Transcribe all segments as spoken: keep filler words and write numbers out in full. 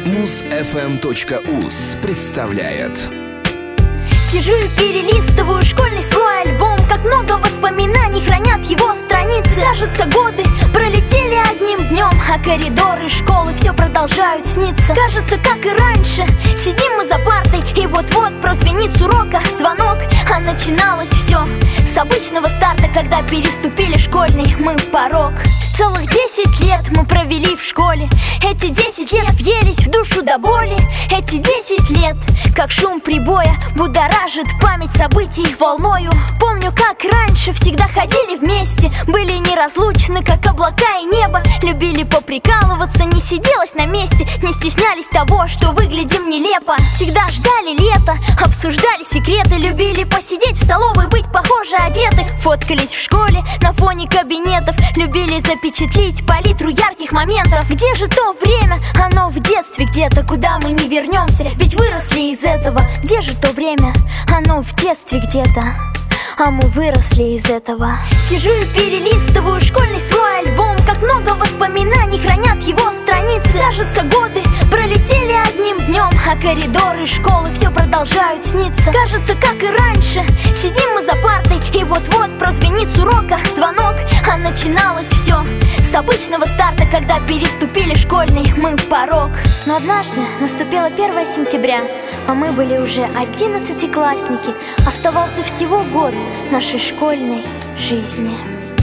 муз эф эм точка уз представляет. Сижу и перелистываю школьный свой альбом. Как много воспоминаний хранят его страницы. Кажется, годы пролетели одним днем, а коридоры школы все продолжают сниться. Кажется, как и раньше, сидим мы за партой, и вот-вот прозвенит с урока звонок. А начиналось все с обычного старта, когда переступили школьный мы порог. Целых десять лет мы провели в школе. Эти десять лет въелись в душу до боли. Эти десять лет, как шум прибоя, будоражит память событий волною. Помню, как раньше всегда ходили вместе, были неразлучны, как облака и небо. Любили поприкалываться, не сиделось на месте, не стеснялись того, что выглядим нелепо. Всегда ждали лета, обсуждали секреты, любили посидеть в столовой, быть похоже одеты. Фоткались в школе на фоне кабинетов, любили запечатлеть палитру ярких моментов. Где же то время? Оно в детстве где-то, куда мы не вернемся, ведь выросли из этого. Где же то время? Оно в детстве где-то, а мы выросли из этого. Сижу и перелистываю школьный свой альбом. Как много воспоминаний хранят его страницы. Кажется, годы пролетели одним днем, а коридоры школы все продолжают сниться. Кажется, как и раньше, сидим мы за партой, и вот-вот прозвенит с урока звонок. А начиналось все с обычного старта, когда переступили школьный мы порог. Но однажды наступило первое сентября, а мы были уже одиннадцатиклассники. Оставался всего год нашей школьной жизни.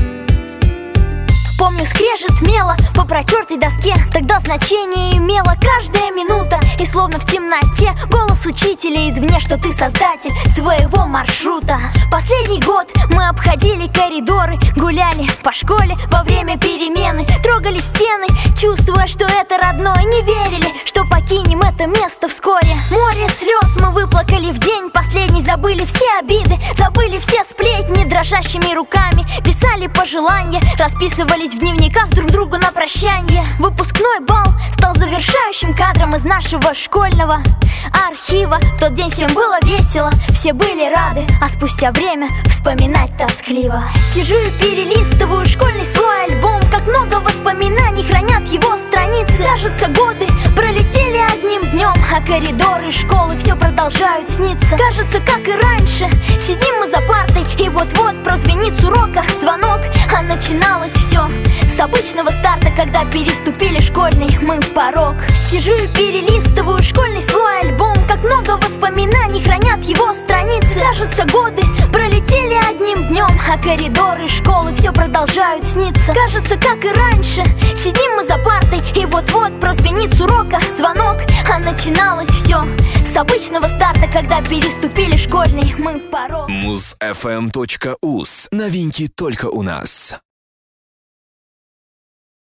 Помню скрежет мела по протертой доске. Тогда значение имела каждая минута. И словно в темноте голос учителя извне, что ты создатель своего маршрута. Последний год мы обходили коридоры, гуляли по школе во время перемены, трогали стены, чувствуя, что это родное. Не верили, что покинем это место вскоре. Море слез мы выплакали в день последний. Забыли все обиды, забыли все сплетни. Дрожащими руками писали пожелания, расписывались в дневниках друг другу на прощанье. Выпускной бал стал завершающим кадром из нашего школьного архива. В тот день всем было весело, все были рады, а спустя время вспоминать тоскливо. Сижу и перелистываю школьный свой альбом. Как много воспоминаний хранят его страницы. Кажется, годы пролетели одним днем, а коридоры школы все продолжают сниться. Кажется, как и раньше, сидим мы за партой, и вот-вот прозвенит с урока звонок. А начиналось все с обычного старта, когда переступили школьный мы порог. Сижу и перелистываю школьный свой альбом. Как много воспоминаний хранят его страницы. Кажется, годы пролетели одним днем, а коридоры школы все продолжают сниться. Кажется, как и раньше, сидим мы за партой, и вот-вот прозвенит с урока звонок. А начиналось все с обычного старта, когда переступили школьный мы порог. муз эф эм точка уз. Новинки только у нас.